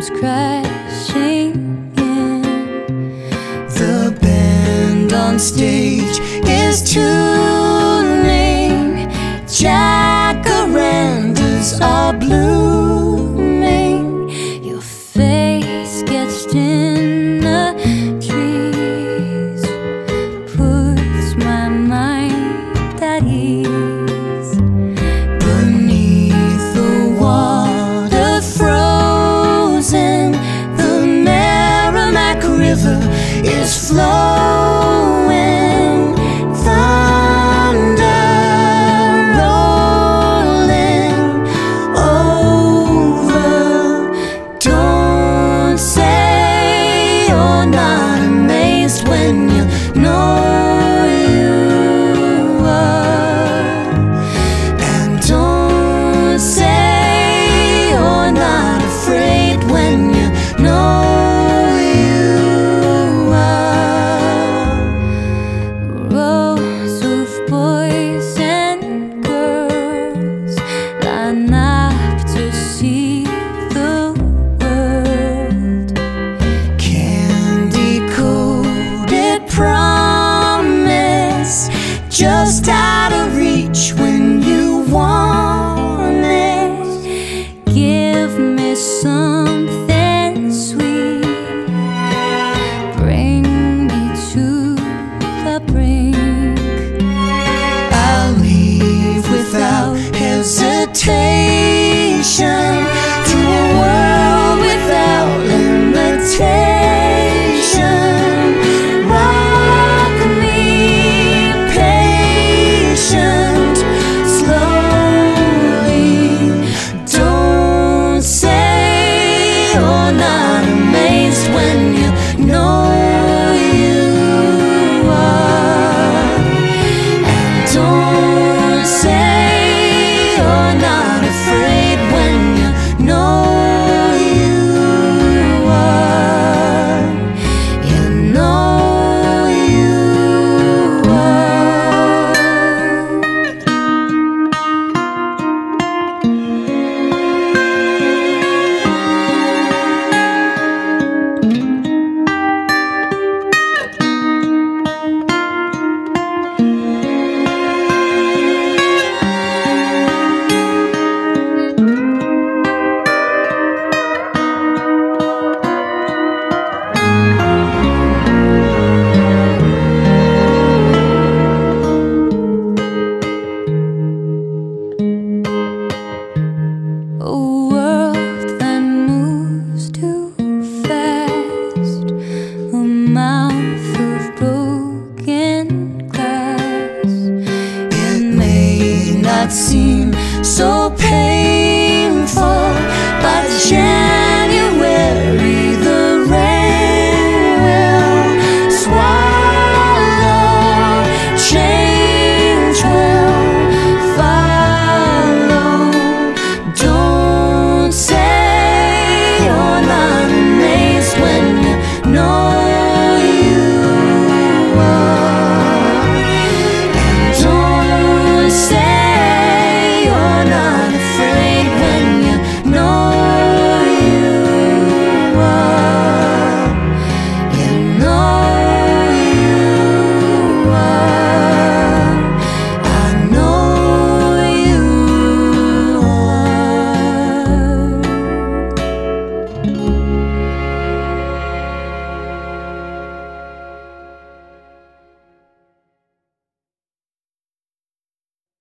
comes crashing in. The band on stage is tuning. Jacarandas are blooming. Your face sketched in the trees puts my mind at ease. Beneath the water frozen, the Merrimack River is flowing. Thunder rolling over. Don't say you're not amazed when you know you are. And don't say you're not afraid when you know you are. Rows of boys and girls line up to see